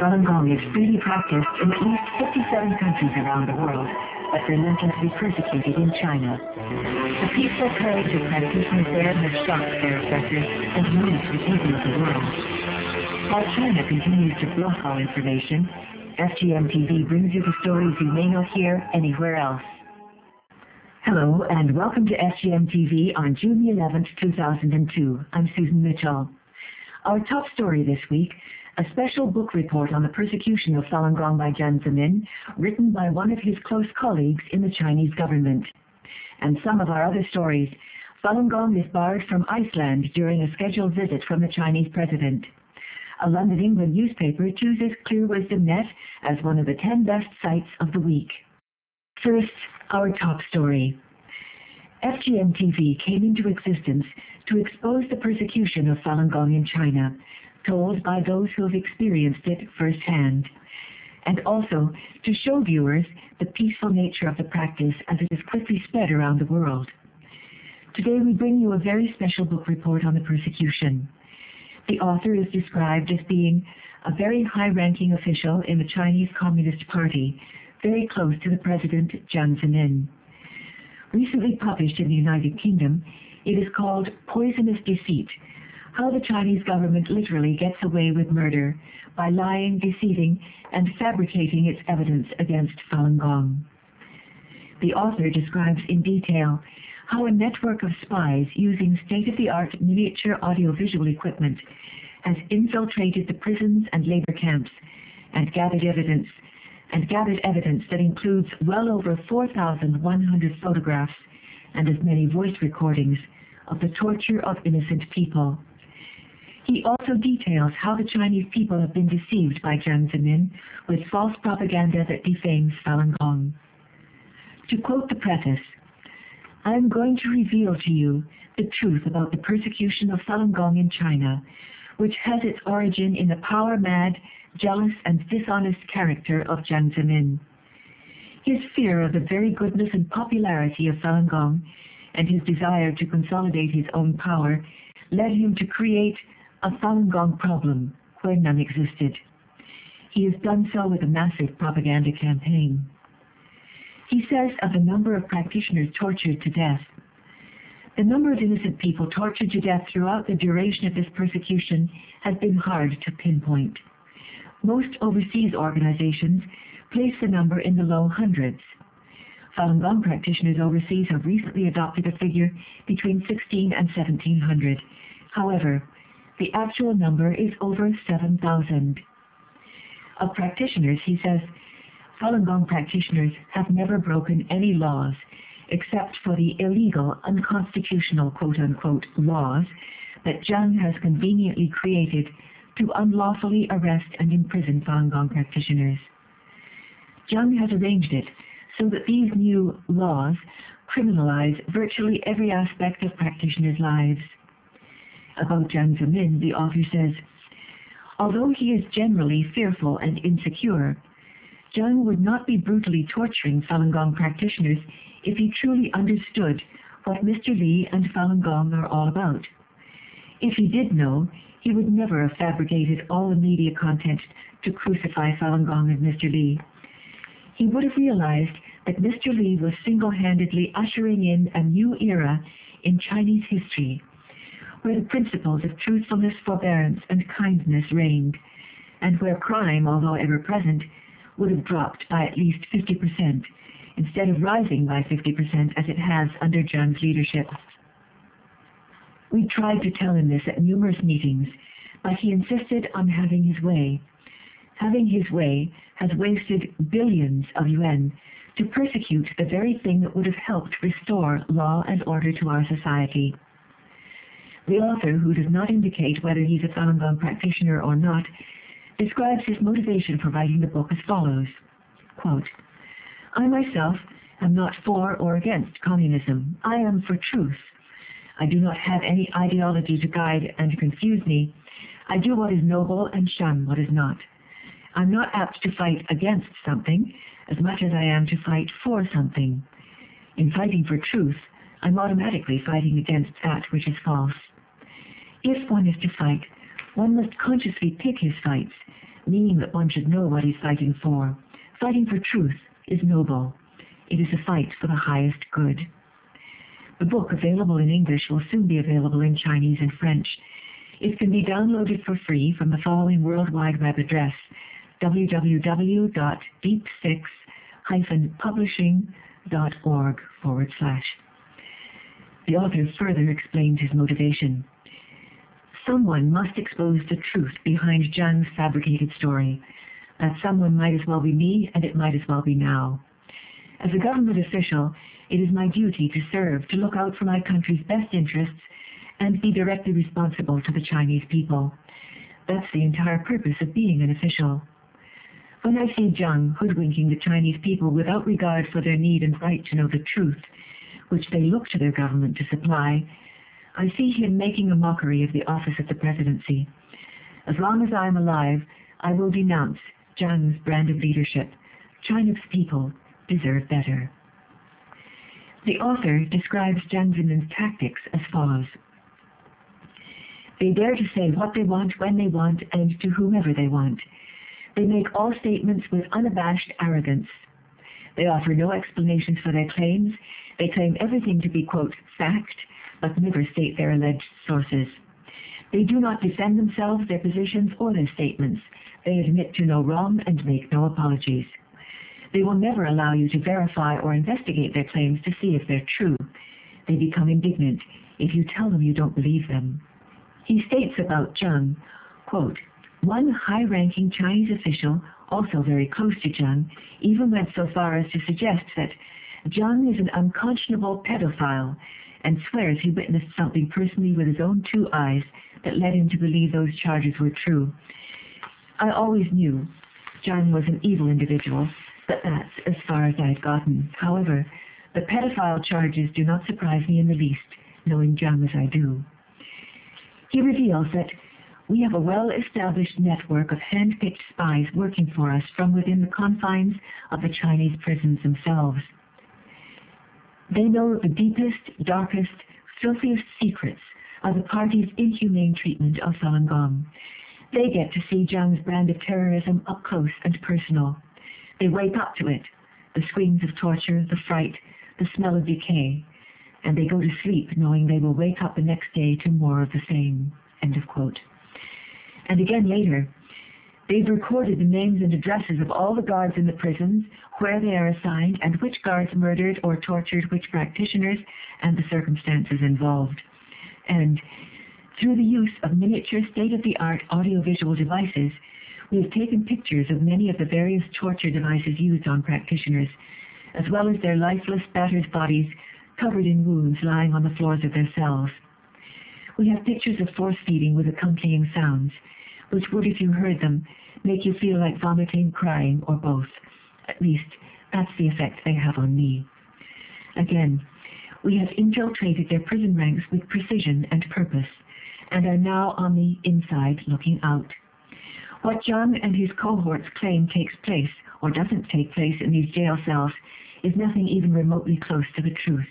Falun Gong is freely practiced in at least 57 countries around the world, but relentlessly persecuted in China. The peaceful courage of practitioners there has shocked their oppressors and moved the thinking of the world. While China continues to block all information, FGM TV brings you the stories you may not hear anywhere else. Hello and welcome to FGM TV on June 11, 2002. I'm Susan Mitchell. Our top story this week, a special book report on the persecution of Falun Gong by Jiang Zemin, written by one of his close colleagues in the Chinese government. And some of our other stories. Falun Gong is barred from Iceland during a scheduled visit from the Chinese president. A London, England newspaper chooses Clear Wisdom Net as one of the 10 best sites of the week. First, our top story. FGM TV came into existence to expose the persecution of Falun Gong in China, told by those who have experienced it firsthand, and also to show viewers the peaceful nature of the practice as it is quickly spread around the world. Today we bring you a very special book report on the persecution. The author is described as being a very high-ranking official in the Chinese Communist Party, very close to the president Jiang Zemin. Recently published in the United Kingdom, it is called Poisonous Deceit: How the Chinese government literally gets away with murder by lying, deceiving, and fabricating its evidence against Falun Gong. The author describes in detail how a network of spies using state-of-the-art miniature audiovisual equipment has infiltrated the prisons and labor camps and gathered evidence that includes well over 4,100 photographs and as many voice recordings of the torture of innocent people. He also details how the Chinese people have been deceived by Jiang Zemin with false propaganda that defames Falun Gong. To quote the preface, "I am going to reveal to you the truth about the persecution of Falun Gong in China, which has its origin in the power-mad, jealous and dishonest character of Jiang Zemin. His fear of the very goodness and popularity of Falun Gong and his desire to consolidate his own power led him to create a Falun Gong problem where none existed. He has done so with a massive propaganda campaign." He says of the number of practitioners tortured to death, "The number of innocent people tortured to death throughout the duration of this persecution has been hard to pinpoint. Most overseas organizations place the number in the low hundreds. Falun Gong practitioners overseas have recently adopted a figure between 16 and 1,700. However, the actual number is over 7,000. Of practitioners," he says, "Falun Gong practitioners have never broken any laws except for the illegal, unconstitutional quote-unquote laws that Jiang has conveniently created to unlawfully arrest and imprison Falun Gong practitioners. Jiang has arranged it so that these new laws criminalize virtually every aspect of practitioners' lives." About Jiang Zemin, the author says, "Although he is generally fearful and insecure, Jiang would not be brutally torturing Falun Gong practitioners if he truly understood what Mr. Li and Falun Gong are all about. If he did know, he would never have fabricated all the media content to crucify Falun Gong and Mr. Li. He would have realized that Mr. Li was single-handedly ushering in a new era in Chinese history, where the principles of truthfulness, forbearance, and kindness reigned, and where crime, although ever present, would have dropped by at least 50%, instead of rising by 50% as it has under Jiang's leadership. We tried to tell him this at numerous meetings, but he insisted on having his way. Having his way has wasted billions of yuan to persecute the very thing that would have helped restore law and order to our society." The author, who does not indicate whether he's a Falun Gong practitioner or not, describes his motivation for writing the book as follows, quote, "I myself am not for or against communism. I am for truth. I do not have any ideology to guide and confuse me. I do what is noble and shun what is not. I'm not apt to fight against something as much as I am to fight for something. In fighting for truth, I'm automatically fighting against that which is false. If one is to fight, one must consciously pick his fights meaning that one should know what he's fighting for. Fighting for truth is noble. It is a fight for the highest good. The book, available in English, will soon be available in Chinese and French. It can be downloaded for free from the following World Wide Web address: www.deep6-publishing.org/. The author further explains his motivation. Someone must expose the truth behind Jiang's fabricated story. That someone might as well be me, and it might as well be now. As a government official, it is my duty to serve, to look out for my country's best interests, and be directly responsible to the Chinese people. That's the entire purpose of being an official. When I see Jiang hoodwinking the Chinese people without regard for their need and right to know the truth, which they look to their government to supply, I see him making a mockery of the office of the presidency. As long as I am alive, I will denounce Jiang's brand of leadership. China's people deserve better. The author describes Jiang Zemin's tactics as follows. They dare to say what they want, when they want, and to whomever they want. They make all statements with unabashed arrogance. They offer no explanations for their claims. They claim everything to be, quote, fact, but never state their alleged sources. They do not defend themselves, their positions, or their statements. They admit to no wrong and make no apologies. They will never allow you to verify or investigate their claims to see if they're true. They become indignant if you tell them you don't believe them. He states about Jiang, quote, one high-ranking Chinese official, also very close to Jiang, even went so far as to suggest that Jiang is an unconscionable pedophile and swears he witnessed something personally with his own two eyes that led him to believe those charges were true. I always knew Jiang was an evil individual, but that's as far as I'd gotten. However, the pedophile charges do not surprise me in the least, knowing Jiang as I do. He reveals that we have a well-established network of hand-picked spies working for us from within the confines of the Chinese prisons themselves. They know the deepest, darkest, filthiest secrets of the party's inhumane treatment of Falun Gong. They get to see Jiang's brand of terrorism up close and personal. They wake up to it, the screams of torture, the fright, the smell of decay, and they go to sleep knowing they will wake up the next day to more of the same. End of quote. And again later, they've recorded the names and addresses of all the guards in the prisons, where they are assigned, and which guards murdered or tortured which practitioners, and the circumstances involved. And through the use of miniature state-of-the-art audiovisual devices, we have taken pictures of many of the various torture devices used on practitioners, as well as their lifeless, battered bodies covered in wounds lying on the floors of their cells. We have pictures of force-feeding with accompanying sounds, which would, if you heard them, make you feel like vomiting, crying, or both. At least, that's the effect they have on me. Again, we have infiltrated their prison ranks with precision and purpose, and are now on the inside looking out. What Jiang and his cohorts claim takes place, or doesn't take place in these jail cells, is nothing even remotely close to the truth.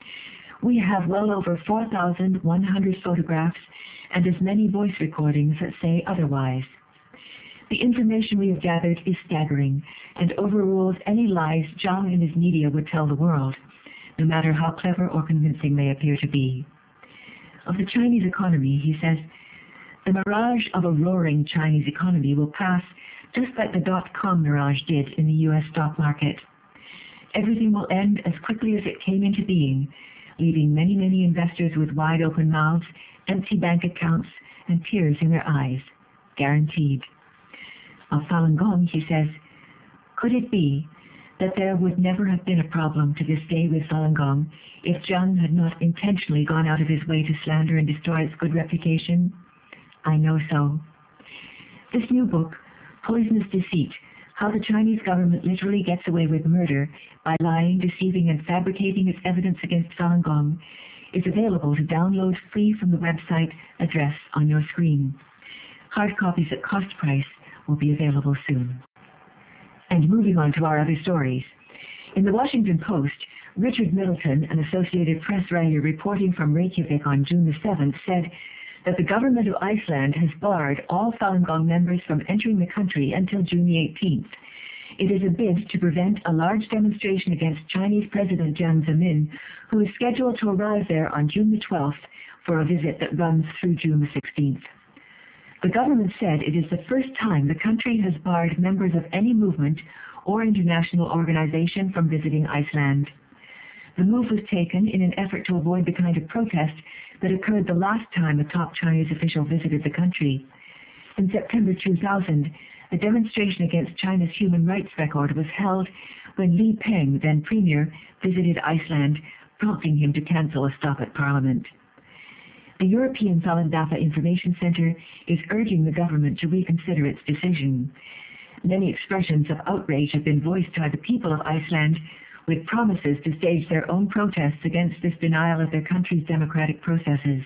We have well over 4,100 photographs and as many voice recordings that say otherwise. The information we have gathered is staggering and overrules any lies Jiang and his media would tell the world, no matter how clever or convincing they appear to be. Of the Chinese economy, he says, the mirage of a roaring Chinese economy will pass just like the dot-com mirage did in the U.S. stock market. Everything will end as quickly as it came into being, leaving many, many investors with wide open mouths, empty bank accounts, and tears in their eyes. Guaranteed. Of Falun Gong, he says, could it be that there would never have been a problem to this day with Falun Gong if Jiang had not intentionally gone out of his way to slander and destroy its good reputation? I know so. This new book, Poisonous Deceit, How the Chinese Government Literally Gets Away with Murder by Lying, Deceiving, and Fabricating Its Evidence Against Falun Gong, is available to download free from the website address on your screen. Hard copies at cost price will be available soon. And moving on to our other stories. In the Washington Post, Richard Middleton, an Associated Press writer reporting from Reykjavik on June the 7th, said, that the government of Iceland has barred all Falun Gong members from entering the country until June the 18th. It is a bid to prevent a large demonstration against Chinese President Jiang Zemin, who is scheduled to arrive there on June the 12th for a visit that runs through June the 16th. The government said it is the first time the country has barred members of any movement or international organization from visiting Iceland. The move was taken in an effort to avoid the kind of protest that occurred the last time a top Chinese official visited the country. In September 2000, a demonstration against China's human rights record was held when Li Peng, then premier, visited Iceland, prompting him to cancel a stop at Parliament. The European Falun Dafa Information Center is urging the government to reconsider its decision. Many expressions of outrage have been voiced by the people of Iceland, with promises to stage their own protests against this denial of their country's democratic processes.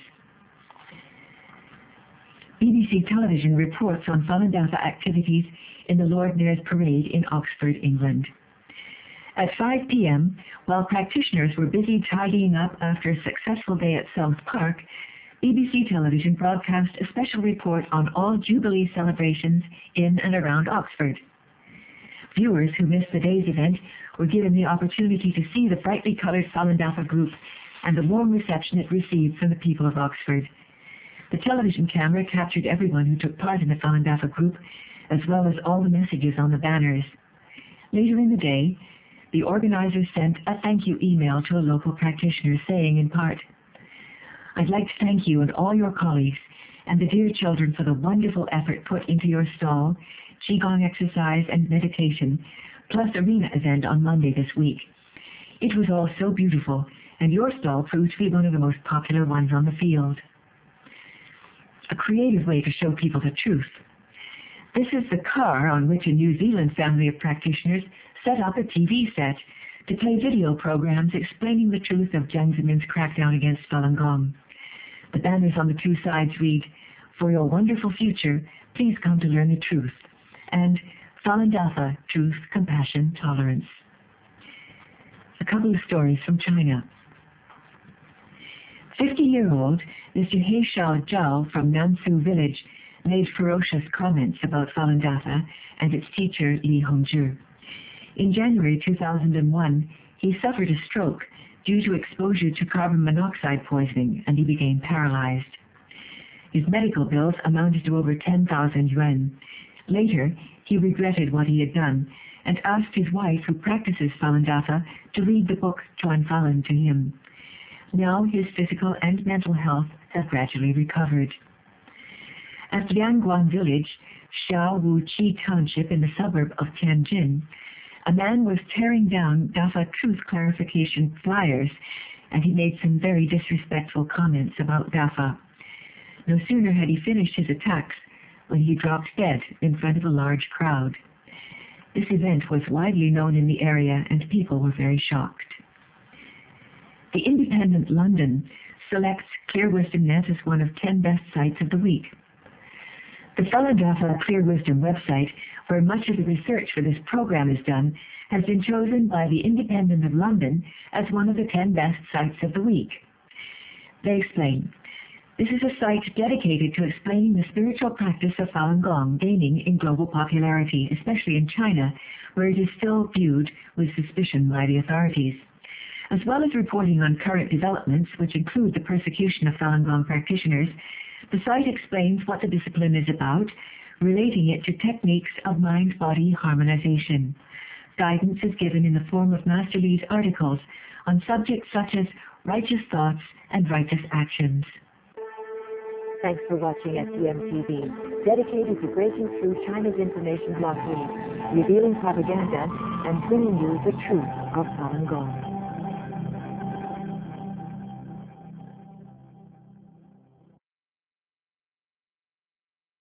BBC Television reports on Falun Dafa activities in the Lord Mayor's Parade in Oxford, England. At 5 p.m., while practitioners were busy tidying up after a successful day at South Park, BBC Television broadcast a special report on all Jubilee celebrations in and around Oxford. Viewers who missed the day's event were given the opportunity to see the brightly coloured Falun Dafa group and the warm reception it received from the people of Oxford. The television camera captured everyone who took part in the Falun Dafa group, as well as all the messages on the banners. Later in the day, the organizers sent a thank you email to a local practitioner saying in part, "I'd like to thank you and all your colleagues and the dear children for the wonderful effort put into your stall, Qigong exercise and meditation, plus arena event on Monday this week. It was all so beautiful, and your stall proved to be one of the most popular ones on the field." A creative way to show people the truth. This is the car on which a New Zealand family of practitioners set up a TV set to play video programs explaining the truth of Jiang Zemin's crackdown against Falun Gong. The banners on the two sides read, "For your wonderful future, please come to learn the truth," and "Falun Dafa, truth, compassion, tolerance." A couple of stories from China. 50-year-old Mr. He Shao Zhao from Nansu village made ferocious comments about Falun Dafa and its teacher Li Hongzhi. In January 2001, he suffered a stroke due to exposure to carbon monoxide poisoning, and he became paralyzed. His medical bills amounted to over 10,000 yuan. Later, he regretted what he had done and asked his wife, who practices Falun Dafa, to read the book Chuan Falun to him. Now his physical and mental health have gradually recovered. At Liangguan village, Xiaowu-Chi township in the suburb of Tianjin, a man was tearing down Dafa truth clarification flyers, and he made some very disrespectful comments about Dafa. No sooner had he finished his attacks when he dropped dead in front of a large crowd. This event was widely known in the area, and people were very shocked. The Independent London selects Clear Wisdom Net as one of 10 best sites of the week. The Falun Dafa Clear Wisdom website, where much of the research for this program is done, has been chosen by the Independent of London as one of the 10 best sites of the week. They explain, "This is a site dedicated to explaining the spiritual practice of Falun Gong gaining in global popularity, especially in China, where it is still viewed with suspicion by the authorities. As well as reporting on current developments, which include the persecution of Falun Gong practitioners, the site explains what the discipline is about, relating it to techniques of mind-body harmonization. Guidance is given in the form of Master Li's articles on subjects such as righteous thoughts and righteous actions." Thanks for watching SEM-TV, dedicated to breaking through China's information blockade, revealing propaganda, and bringing you the truth of Falun Gong.